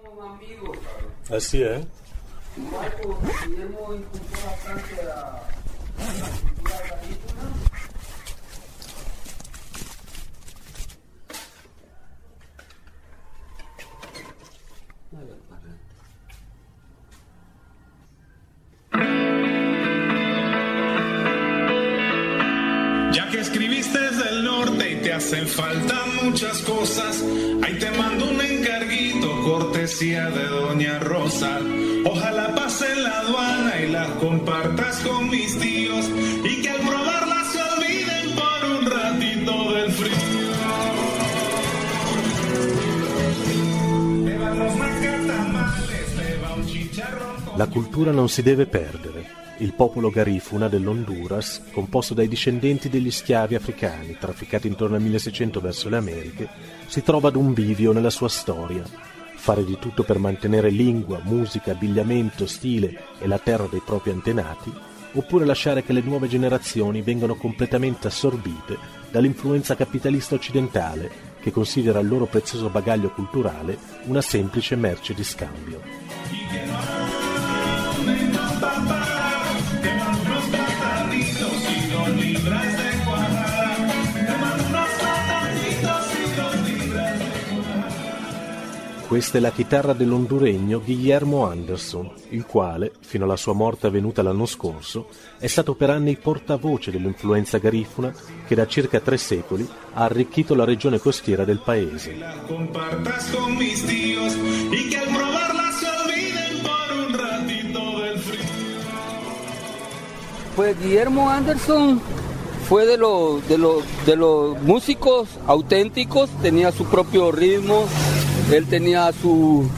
Ah sì, eh? Ya que escribiste desde el norte y te hacen falta muchas cosas, ahí te mando un encarguito, cortesía de Doña Rosa. Ojalá pasen la aduana y las compartas con mis tíos, y que al probarlas se olviden por un ratito del frío. Te van los mascatamales, te va un chicharrón. La cultura non si deve perdere. Il popolo Garifuna dell'Honduras, composto dai discendenti degli schiavi africani trafficati intorno al 1600 verso le Americhe, si trova ad un bivio nella sua storia. Fare di tutto per mantenere lingua, musica, abbigliamento, stile e la terra dei propri antenati, oppure lasciare che le nuove generazioni vengano completamente assorbite dall'influenza capitalista occidentale che considera il loro prezioso bagaglio culturale una semplice merce di scambio. Questa è la chitarra dell'honduregno Guillermo Anderson, il quale, fino alla sua morte avvenuta l'anno scorso, è stato per anni portavoce dell'influenza garifuna che da circa 3 secoli ha arricchito la regione costiera del paese. Pues Guillermo Anderson fue de los músicos auténticos, tenía su propio ritmo, él tenía su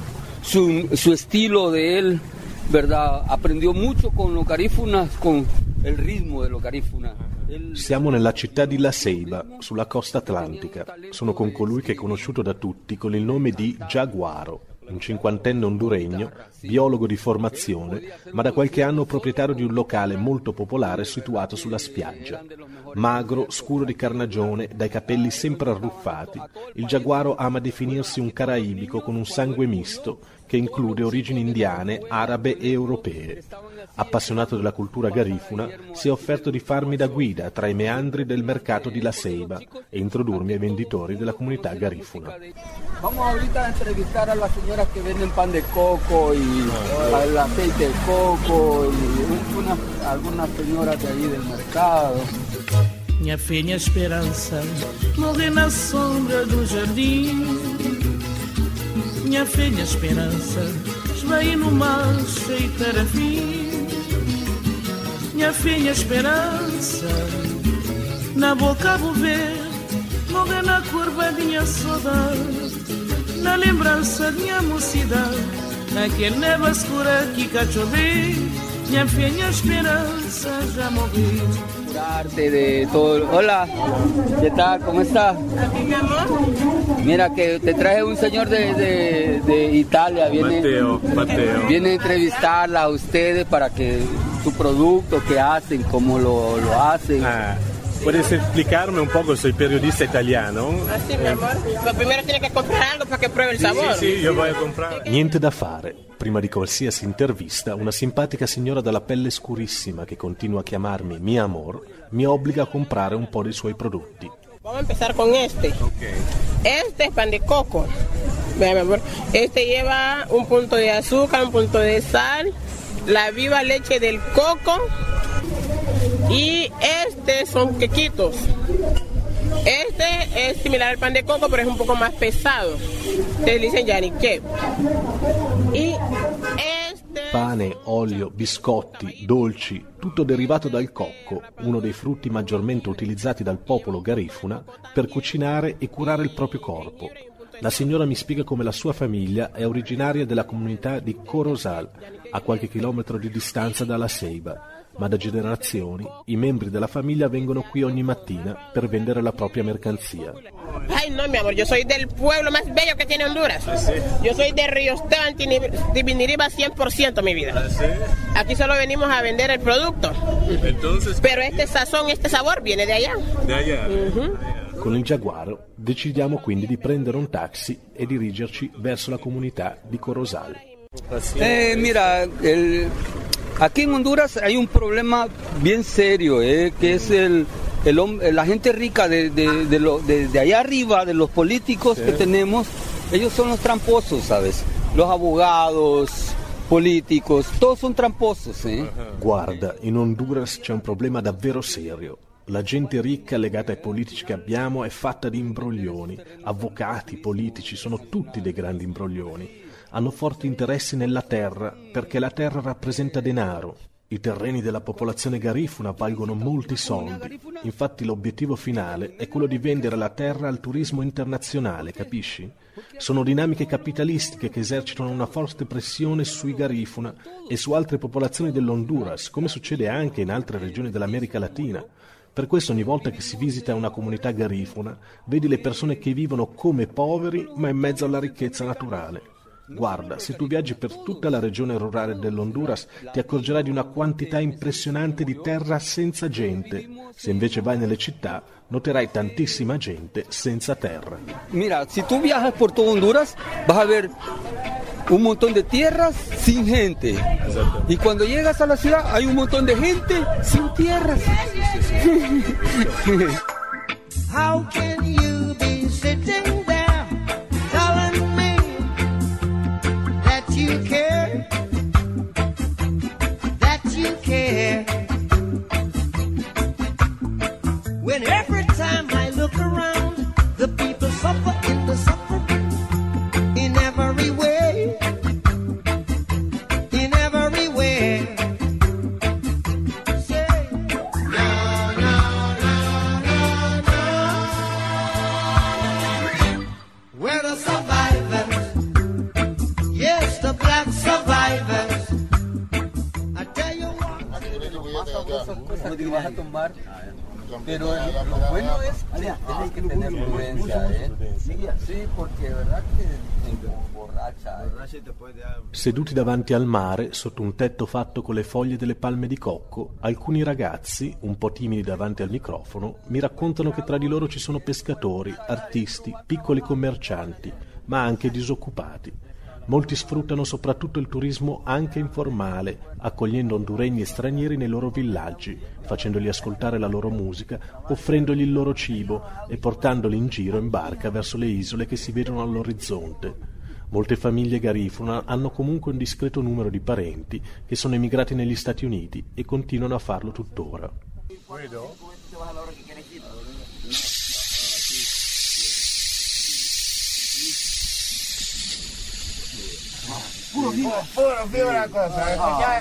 estilo de él, ¿verdad? Aprendió mucho con los garífunas, con el ritmo de los garífunas. Siamo nella città di La Ceiba, sulla costa atlantica. Sono con colui che è conosciuto da tutti con il nome di Jaguaro, un 50enne honduregno, biologo di formazione, ma da qualche anno proprietario di un locale molto popolare situato sulla spiaggia. Magro, scuro di carnagione, dai capelli sempre arruffati, il Jaguaro ama definirsi un caraibico con un sangue misto che include origini indiane, arabe e europee. Appassionato della cultura garifuna, si è offerto di farmi da guida tra i meandri del mercato di La Ceiba e introdurmi ai venditori della comunità garifuna. Vamos ahorita a entrevistar a las señoras que venden pan de coco y el aceite de coco y algunas señoras de ahí del mercado. Minha fé, minha esperança, morrer na sombra do jardim. Minha fé, minha esperança, esvair no mar cheio de terafim. Minha fé, minha esperança, na boca vou ver, morrer na curva de minha saudade, na lembrança de minha mocidade, naquele neva escura que cá choveu. Minha fé, minha esperança, já morri. De todo. Hola, ¿qué tal? ¿Cómo está? Aquí, mi amor. Mira que te traje un señor de Italia, Matteo. Viene a entrevistarla a ustedes para que su producto, qué hacen, cómo lo hacen. ¿Puedes explicarme un poco? Soy periodista italiano. Así, mi amor. Lo primero tiene que comprar algo para que pruebe el sabor. Sì, io voglio comprare. Niente da fare. Prima di qualsiasi intervista, una simpatica signora dalla pelle scurissima che continua a chiamarmi mi amor, mi obbliga a comprare un po' dei suoi prodotti. Vamos a empezar con este. Okay. Este es pan de coco. Vean, mi amor. Este lleva un punto de azúcar, un punto de sal, la viva leche del coco. Y este son quequitos. Este es similar al pan de coco, pero es un poco más pesado. Ustedes dicen yaniqué. Y este... Pane, olio, biscotti, dolci, tutto derivato dal cocco, uno dei frutti maggiormente utilizzati dal popolo garifuna per cucinare e curare il proprio corpo. La signora mi spiega come la sua famiglia è originaria della comunità di Corozal, a qualche chilometro di distanza da La Ceiba, ma da generazioni i membri della famiglia vengono qui ogni mattina per vendere la propria mercanzia. Ay, no, mi amor, yo soy del pueblo más bello que tiene Honduras. ¿Sí? Yo soy de Río Esteban, Tibiniriba 100%, mi vida. ¿Sí? Aquí solo venimos a vender el producto. Entonces, pero este sazón, este sabor viene de allá. De allá. Uh-huh. Con il Jaguaro decidiamo quindi di prendere un taxi e dirigerci verso la comunità di Corozal. Mira, aquí en Honduras hay un problema bien serio, que es la gente rica de allá arriba, de los políticos que tenemos, ellos son los tramposos, ¿sabes? Los abogados, políticos, todos son tramposos. Guarda, in Honduras c'è un problema davvero serio. La gente ricca legata ai politici che abbiamo è fatta di imbroglioni. Avvocati, politici, sono tutti dei grandi imbroglioni. Hanno forti interessi nella terra perché la terra rappresenta denaro. I terreni della popolazione garifuna valgono molti soldi. Infatti l'obiettivo finale è quello di vendere la terra al turismo internazionale, capisci? Sono dinamiche capitalistiche che esercitano una forte pressione sui garifuna e su altre popolazioni dell'Honduras, come succede anche in altre regioni dell'America Latina. Per questo ogni volta che si visita una comunità garifuna, vedi le persone che vivono come poveri ma in mezzo alla ricchezza naturale. Guarda, se tu viaggi per tutta la regione rurale dell'Honduras ti accorgerai di una quantità impressionante di terra senza gente. Se invece vai nelle città, noterai tantissima gente senza terra. Mira, si tú viajas por todo Honduras, vas a ver un montón de tierras sin gente. Exacto. Y cuando llegas a la ciudad hay un montón de gente sin tierras. How can you be sitting there telling me that you care, when every time I look around the people suffer in the suffering in every way, in every way. Say no, no, no, no, no. We're the survivors, yes, the black survivors. I tell you what. Vas a tomar, pero lo bueno es que tener prudencia, Sí, porque verdad que borracha. Seduti davanti al mare, sotto un tetto fatto con le foglie delle palme di cocco, alcuni ragazzi, un po' timidi davanti al microfono, mi raccontano che tra di loro ci sono pescatori, artisti, piccoli commercianti, ma anche disoccupati. Molti sfruttano soprattutto il turismo anche informale, accogliendo honduregni e stranieri nei loro villaggi, facendogli ascoltare la loro musica, offrendogli il loro cibo e portandoli in giro in barca verso le isole che si vedono all'orizzonte. Molte famiglie garifuna hanno comunque un discreto numero di parenti che sono emigrati negli Stati Uniti e continuano a farlo tuttora. Puro una cosa,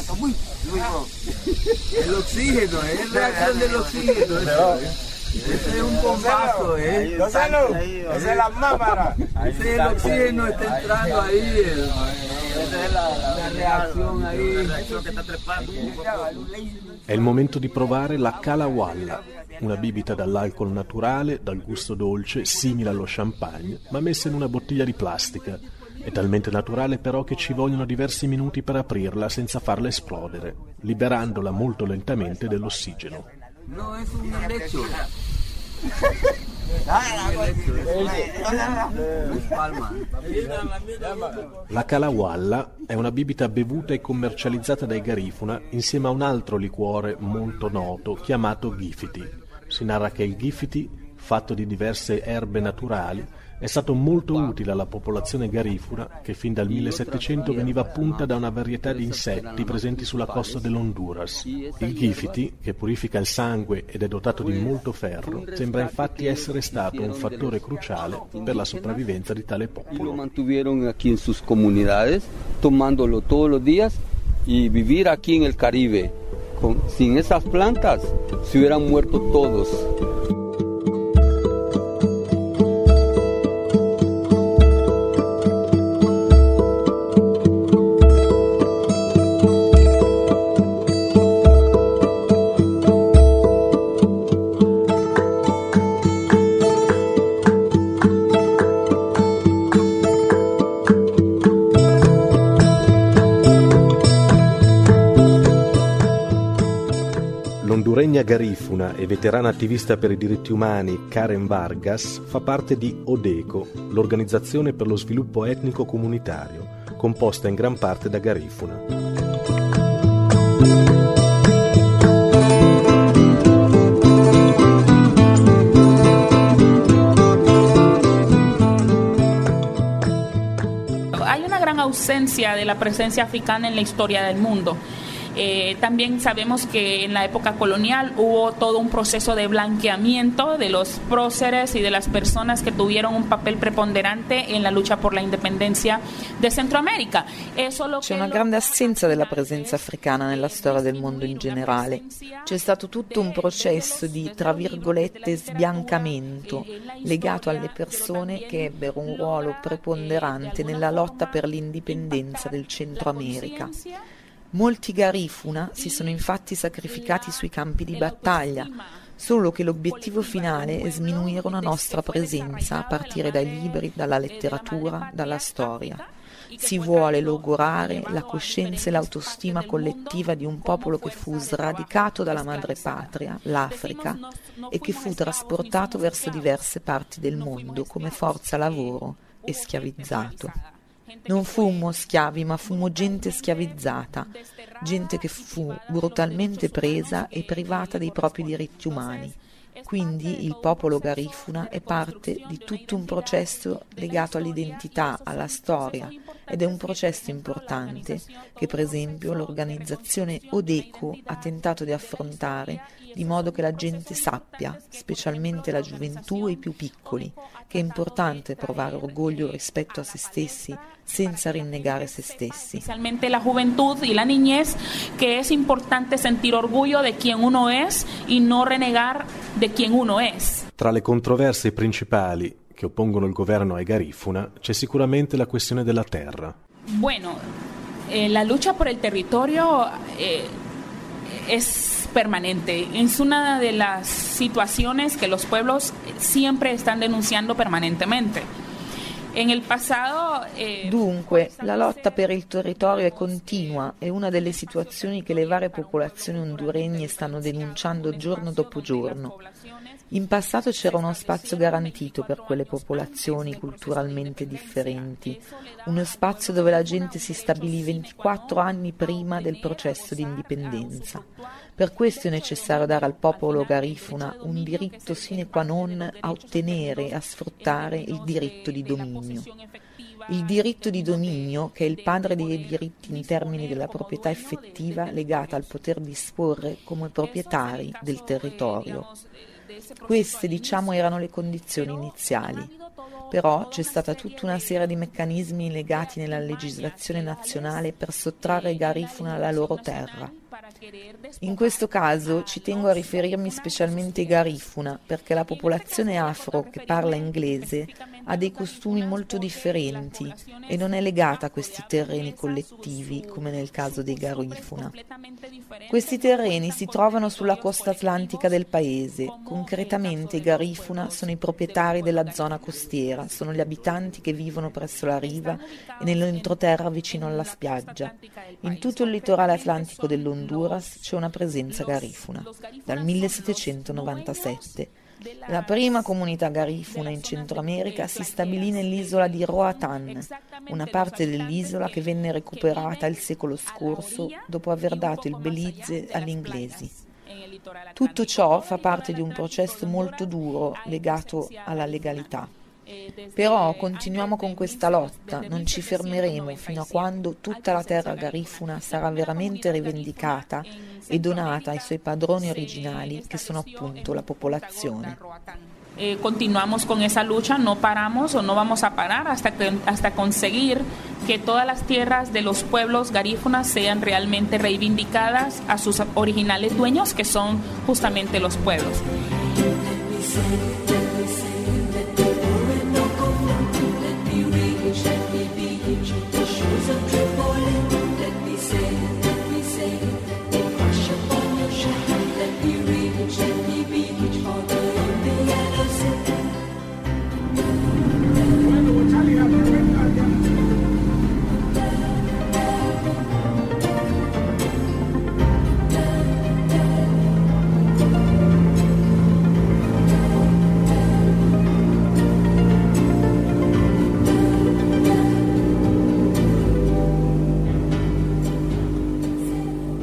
el oxígeno, es la reacción del oxígeno. Ese es un bombazo, Gonzalo, esa es la mámara. Ese es el oxígeno, está entrando ahí, esa es la reacción ahí. Que está trepando. È il momento di provare la Kalawalla, una bibita dall'alcol naturale, dal gusto dolce, simile allo champagne, ma messa in una bottiglia di plastica. È talmente naturale però che ci vogliono diversi minuti per aprirla senza farla esplodere, liberandola molto lentamente dell'ossigeno. No, es un lecho. La Kalawalla è una bibita bevuta e commercializzata dai garifuna insieme a un altro liquore molto noto chiamato Gifiti. Si narra che il Gifiti, fatto di diverse erbe naturali, è stato molto utile alla popolazione garifuna che fin dal 1700 veniva punta da una varietà di insetti presenti sulla costa dell'Honduras. Il Gifiti, che purifica il sangue ed è dotato di molto ferro, sembra infatti essere stato un fattore cruciale per la sopravvivenza di tale popolo. Lo mantuvieron aquí en sus comunidades, tomándolo todos los días y vivir aquí en el Caribe. Sin esas plantas se hubieran muerto todos. l'honduregna garifuna e veterana attivista per i diritti umani Karen Vargas fa parte di ODECO, l'Organizzazione per lo Sviluppo Etnico Comunitario, composta in gran parte da garifuna. Hay una gran ausencia de la presencia africana en la historia del mundo. También sabemos que en la época colonial hubo todo un proceso de blanqueamiento de los próceres y de las personas que tuvieron un papel preponderante en la lucha por la independencia de Centroamerica. C'è una grande assenza della presenza africana nella storia del mondo in generale. C'è stato tutto un processo di, tra virgolette, sbiancamento legato alle persone che ebbero un ruolo preponderante nella lotta per l'indipendenza del Centro America. Molti garifuna si sono infatti sacrificati sui campi di battaglia, solo che l'obiettivo finale è sminuire una nostra presenza a partire dai libri, dalla letteratura, dalla storia. Si vuole logorare la coscienza e l'autostima collettiva di un popolo che fu sradicato dalla madrepatria, l'Africa, e che fu trasportato verso diverse parti del mondo come forza lavoro e schiavizzato. Non fummo schiavi, ma fummo gente schiavizzata, gente che fu brutalmente presa e privata dei propri diritti umani. Quindi il popolo garifuna è parte di tutto un processo legato all'identità, alla storia, ed è un processo importante che per esempio l'organizzazione ODECO ha tentato di affrontare di modo che la gente sappia, specialmente la gioventù e i più piccoli, che è importante provare orgoglio rispetto a se stessi senza rinnegare se stessi. Especialmente la juventud y la niñez, que es importante sentir orgullo de quien uno es y no renegar de quien uno es. Tra le controversie principali che oppongono il governo ai garifuna c'è sicuramente la questione della terra. Bueno, la lucha por el territorio es permanente. Es una de las situaciones que los pueblos siempre están denunciando permanentemente. En el pasado, Dunque, la lotta per il territorio è continua, è una delle situazioni che le varie popolazioni honduregne stanno denunciando giorno dopo giorno. In passato c'era uno spazio garantito per quelle popolazioni culturalmente differenti, uno spazio dove la gente si stabilì 24 anni prima del processo di indipendenza. Per questo è necessario dare al popolo garifuna un diritto sine qua non a ottenere e a sfruttare il diritto di dominio. Il diritto di dominio, che è il padre dei diritti in termini della proprietà effettiva legata al poter disporre come proprietari del territorio. Queste, erano le condizioni iniziali. Però c'è stata tutta una serie di meccanismi legati nella legislazione nazionale per sottrarre i garifuna alla loro terra. In questo caso ci tengo a riferirmi specialmente ai garifuna, perché la popolazione afro che parla inglese ha dei costumi molto differenti e non è legata a questi terreni collettivi come nel caso dei garifuna. Questi terreni si trovano sulla costa atlantica del paese. Concretamente i garifuna sono i proprietari della zona costiera, sono gli abitanti che vivono presso la riva e nell'entroterra vicino alla spiaggia. In tutto il litorale atlantico dell'Honduras c'è una presenza garifuna dal 1797. La prima comunità garifuna in Centro America si stabilì nell'isola di Roatán, una parte dell'isola che venne recuperata il secolo scorso dopo aver dato il Belize agli inglesi. Tutto ciò fa parte di un processo molto duro legato alla legalità. Però continuiamo con questa lotta, non ci fermeremo fino a quando tutta la terra garifuna sarà veramente rivendicata e donata ai suoi padroni originali, che sono appunto la popolazione. Continuamos con esa lucha, no paramos o no vamos a parar hasta conseguir que todas las tierras de los pueblos garífunas sean realmente reivindicadas a sus originales dueños, que son justamente los pueblos.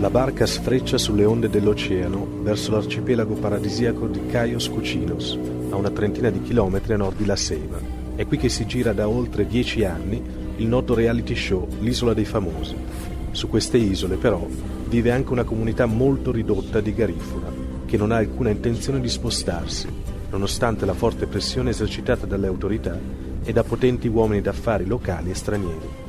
La barca sfreccia sulle onde dell'oceano verso l'arcipelago paradisiaco di Cayos Cucinos, a una trentina di chilometri a nord di La Ceiba. È qui che si gira da oltre 10 anni il noto reality show L'Isola dei Famosi. Su queste isole, però, vive anche una comunità molto ridotta di Garifuna, che non ha alcuna intenzione di spostarsi, nonostante la forte pressione esercitata dalle autorità e da potenti uomini d'affari locali e stranieri.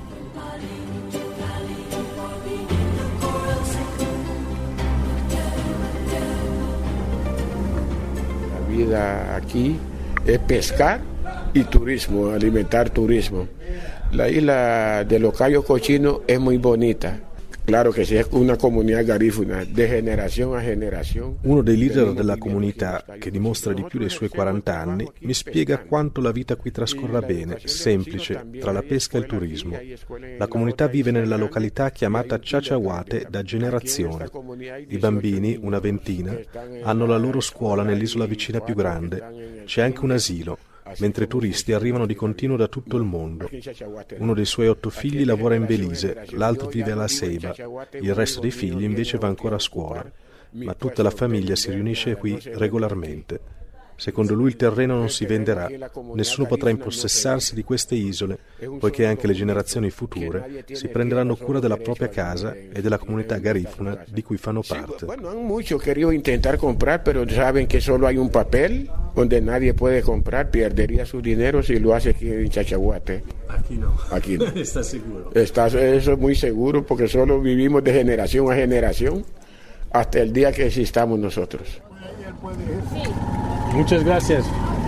Aquí es pescar y turismo, alimentar turismo. La isla de los Cayos Cochinos es muy bonita. Claro che sia una comunità garifuna di generazione a generazione. Uno dei leader della comunità, che dimostra di più dei suoi 40 anni, mi spiega quanto la vita qui trascorra bene, semplice, tra la pesca e il turismo. La comunità vive nella località chiamata Chachahuate da generazioni. I bambini, una ventina, hanno la loro scuola nell'isola vicina più grande. C'è anche un asilo, mentre turisti arrivano di continuo da tutto il mondo. Uno dei suoi 8 figli lavora in Belize, l'altro vive a La Ceiba, il resto dei figli invece va ancora a scuola, ma tutta la famiglia si riunisce qui regolarmente. Secondo lui il terreno non si venderà, nessuno potrà impossessarsi di queste isole, poiché anche le generazioni future si prenderanno cura della propria casa e della comunità garifuna di cui fanno parte. Han mucho querido intentar comprar, pero saben que solo hay un papel donde nadie puede comprar, perdería su dinero si lo hace aquí en Chachahuate. Aquí no. ¿Estás seguro? Eso es muy seguro, porque solo vivimos de generación a generación hasta el día que existamos nosotros. Muchas gracias.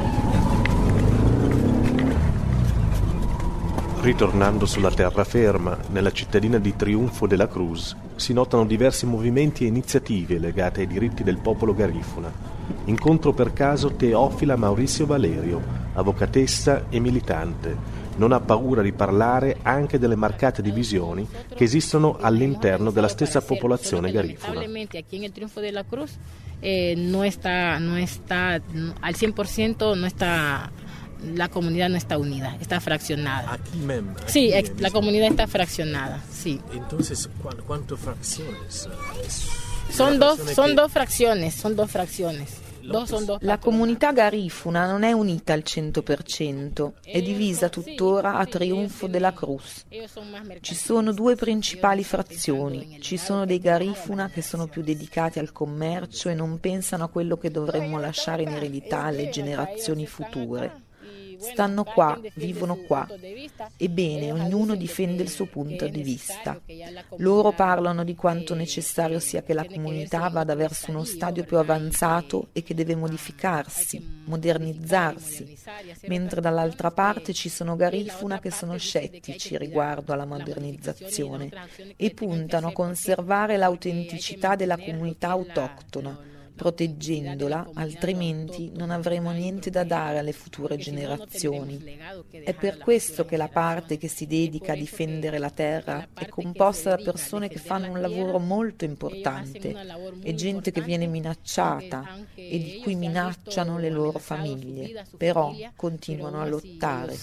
Ritornando sulla terraferma, nella cittadina di Triunfo de la Cruz, si notano diversi movimenti e iniziative legate ai diritti del popolo garifuna. Incontro per caso Teofila Mauricio Valerio, avvocatessa e militante. Non ha paura di parlare anche delle marcate divisioni che esistono all'interno della stessa popolazione garifuna. Aquí en el Triunfo de la Cruz no está al 100%, no está, la comunidad no está unida, está fraccionada. Aquí mismo. Sí, la comunidad está fraccionada, sí. Entonces, ¿cuántas fracciones? Son dos fracciones. La comunità garifuna non è unita al 100%, è divisa tuttora a Triunfo de la Cruz. Ci sono 2 principali frazioni, ci sono dei garifuna che sono più dedicati al commercio e non pensano a quello che dovremmo lasciare in eredità alle generazioni future. Stanno qua, vivono qua. Ebbene, ognuno difende il suo punto di vista. Loro parlano di quanto necessario sia che la comunità vada verso uno stadio più avanzato e che deve modificarsi, modernizzarsi, mentre dall'altra parte ci sono garifuna che sono scettici riguardo alla modernizzazione e puntano a conservare l'autenticità della comunità autoctona, proteggendola, altrimenti non avremo niente da dare alle future generazioni. È per questo che la parte che si dedica a difendere la terra è composta da persone che fanno un lavoro molto importante e gente che viene minacciata e di cui minacciano le loro famiglie, però continuano a lottare.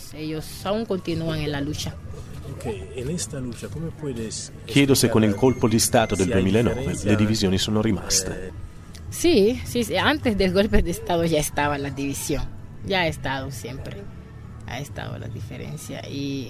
Chiedo se con il colpo di Stato del 2009 le divisioni sono rimaste. Sí, antes del golpe de Estado ya estaba la división, ya ha estado siempre, ha estado la differenza.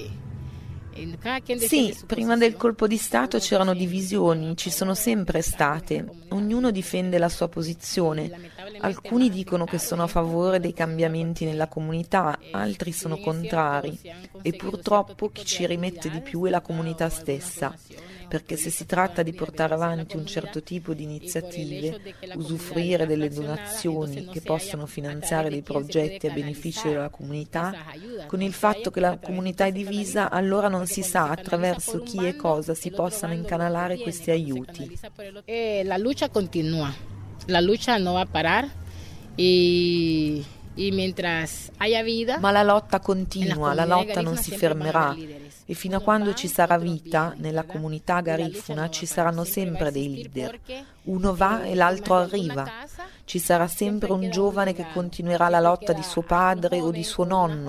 Sì, prima del colpo di Stato c'erano divisioni, ci sono sempre state, ognuno difende la sua posizione. Alcuni dicono che sono a favore dei cambiamenti nella comunità, altri sono contrari e purtroppo chi ci rimette di più è la comunità stessa, perché se si tratta di portare avanti un certo tipo di iniziative, usufruire delle donazioni che possono finanziare dei progetti a beneficio della comunità, con il fatto che la comunità è divisa, allora non si sa attraverso chi e cosa si possano incanalare questi aiuti. La lucha continua, la lucha no va a parar y mientras haya vida. Ma la lotta continua, la lotta non si fermerà. E fino a quando ci sarà vita, nella comunità garifuna ci saranno sempre dei leader. Uno va e l'altro arriva. Ci sarà sempre un giovane che continuerà la lotta di suo padre o di suo nonno,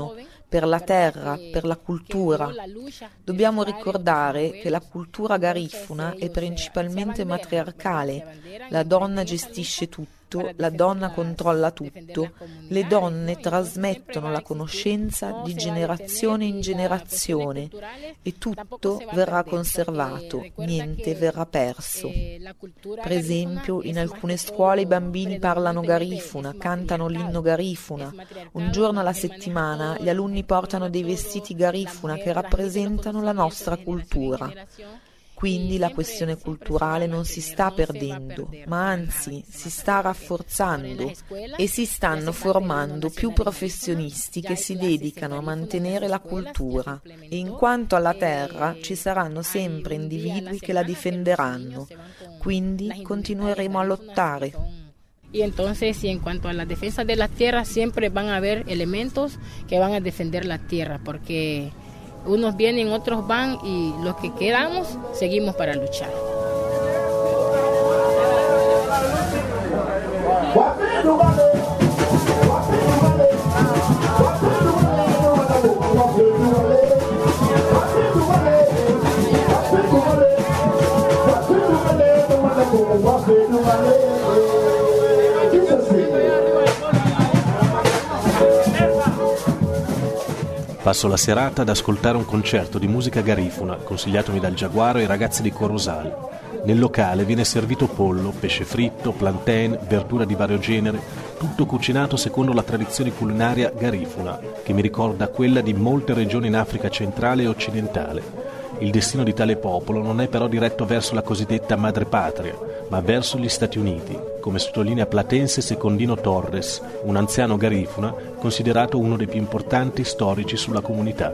per la terra, per la cultura. Dobbiamo ricordare che la cultura garifuna è principalmente matriarcale. La donna gestisce tutto, la donna controlla tutto, le donne trasmettono la conoscenza di generazione in generazione e tutto verrà conservato, niente verrà perso. Per esempio, in alcune scuole i bambini parlano garifuna, cantano l'inno garifuna. Un giorno alla settimana gli alunni portano dei vestiti garifuna che rappresentano la nostra cultura. Quindi la questione culturale non si sta perdendo, ma anzi si sta rafforzando e si stanno formando più professionisti che si dedicano a mantenere la cultura. E in quanto alla terra ci saranno sempre individui che la difenderanno, quindi continueremo a lottare. Y entonces, y en cuanto a la defensa de la tierra, siempre van a haber elementos que van a defender la tierra, porque unos vienen, otros van, y los que quedamos seguimos para luchar. Passo la serata ad ascoltare un concerto di musica garifuna consigliatomi dal Giaguaro e i ragazzi di Corosal. Nel locale viene servito pollo, pesce fritto, plantain, verdura di vario genere, tutto cucinato secondo la tradizione culinaria garifuna, che mi ricorda quella di molte regioni in Africa centrale e occidentale. Il destino di tale popolo non è però diretto verso la cosiddetta madrepatria, ma verso gli Stati Uniti, come sottolinea Platense Secondino Torres, un anziano garifuna considerato uno dei più importanti storici sulla comunità.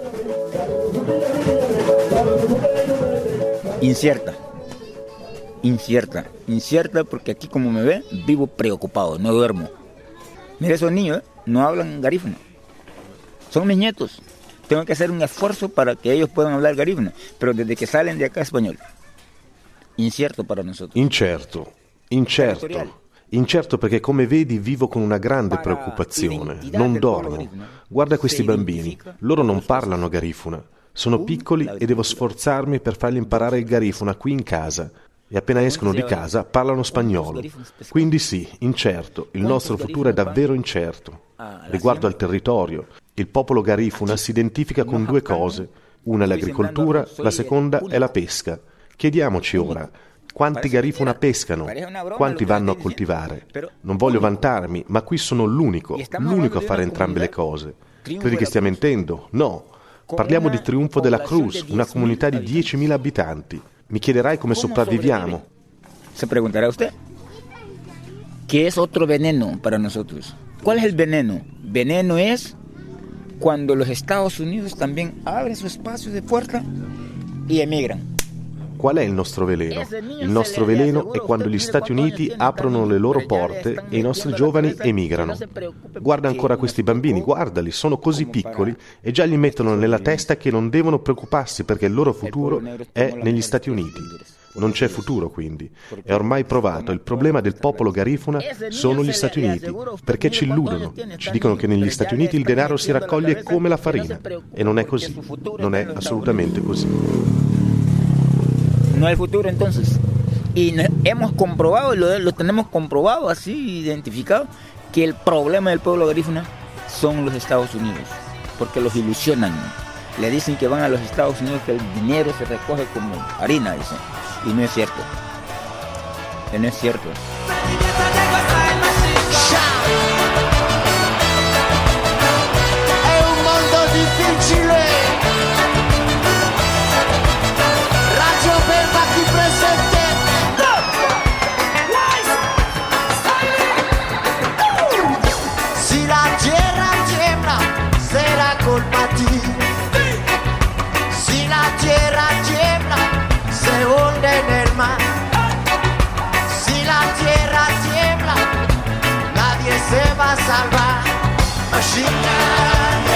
Incierta porque aquí como me ve, vivo preocupado, no duermo. Mira, esos niños no hablan garífuna, son mis nietos. Tengo que hacer un esfuerzo para que ellos puedan hablar garífuna, pero desde que salen de acá español. Incierto para nosotros. Incerto perché, come vedi, vivo con una grande preoccupazione. Non dormo. Guarda questi bambini, loro non parlano garifuna. Sono piccoli e devo sforzarmi per fargli imparare il garifuna qui in casa. E appena escono di casa parlano spagnolo. Quindi sì, incerto, il nostro futuro è davvero incerto. Riguardo al territorio, il popolo garifuna si identifica con due cose. Una è l'agricoltura, la seconda è la pesca. Chiediamoci ora, quanti garifuna pescano? Quanti vanno a coltivare? Non voglio vantarmi, ma qui sono l'unico a fare entrambe le cose. Credi che stia mentendo? No. Parliamo di Triunfo de la Cruz, una comunità di 10.000 abitanti. Mi chiederai come sopravviviamo. Se preguntará usted, ¿qué es otro veneno para nosotros? ¿Cuál es el veneno? Veneno es cuando los Estados Unidos también abren su espacio de fuerza y emigran. Qual è il nostro veleno? Il nostro veleno è quando gli Stati Uniti aprono le loro porte e i nostri giovani emigrano. Guarda ancora questi bambini, guardali, sono così piccoli e già gli mettono nella testa che non devono preoccuparsi perché il loro futuro è negli Stati Uniti. Non c'è futuro, quindi. È ormai provato, il problema del popolo garifuna sono gli Stati Uniti, perché ci illudono. Ci dicono che negli Stati Uniti il denaro si raccoglie come la farina. E non è così. Non è assolutamente così. No hay futuro entonces. Y hemos comprobado, lo tenemos comprobado, así identificado, que el problema del pueblo garífuna son los Estados Unidos, porque los ilusionan. Le dicen que van a los Estados Unidos, que el dinero se recoge como harina, dicen. Y no es cierto. No es cierto. È un mondo difficile. Radio Belva qui presente. Si la tierra tiembla, será colpa ti. Si la tierra tiembla, se hunde en el mar. Si la tierra tiembla, nadie se va a salvar. Machina.